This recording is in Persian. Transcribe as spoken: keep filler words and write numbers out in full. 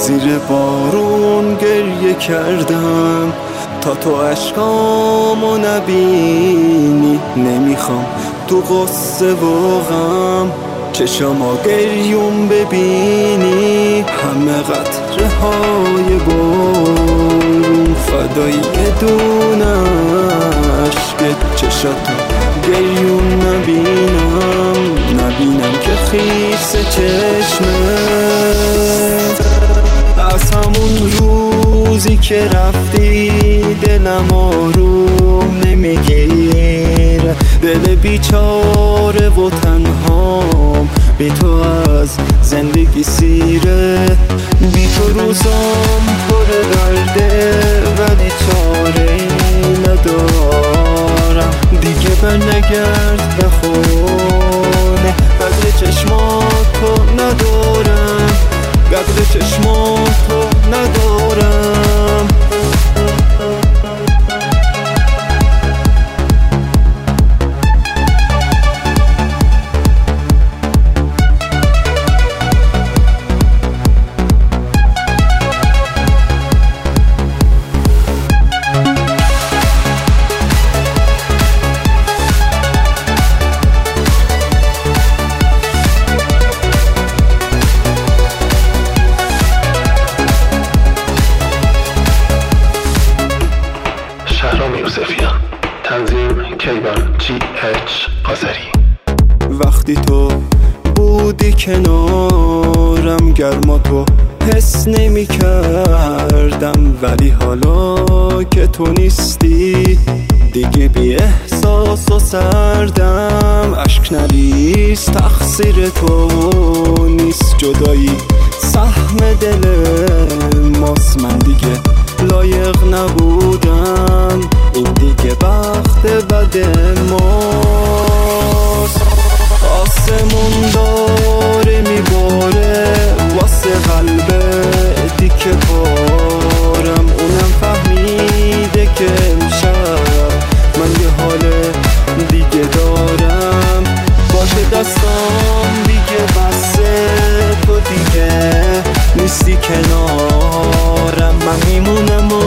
زیر بارون گریه کردم تا تو عشقامو نبینی. نمیخوام تو قصه و غم چشما گریون ببینی. همه قطره های بارون فدای یه دونه عشق چشاتو گریون نبینم. نبینم که خیس چشمه. از همون روزی که رفتی دلم آروم نمیگیره. دل بیچاره و تنهام بی تو از زندگی سیره. بی تو روزام پر درده ولی چاره ندارم. دیگه بر نگرد به خونه قدر چشماتو ندارم. قدر چشماتو ندارم. تنظیم کیوان جی اچ آذری. وقتی تو بودی کنارم گرما تو حس نمی کردم. ولی حالا که تو نیستی دیگه بی احساس و سردم. عشق نریز تقصیر تو نیست. جدایی سهم دل ماست. من دیگه لایق نبودم. این دیگه بخت بد ماست. آسمون داره میباره واسه قلب دیگه پارم. اونم فهمیده که امشب من یه حال دیگه دارم. باشه دستام دیگه بسه تو دیگه نیستی کنارم. من میمونم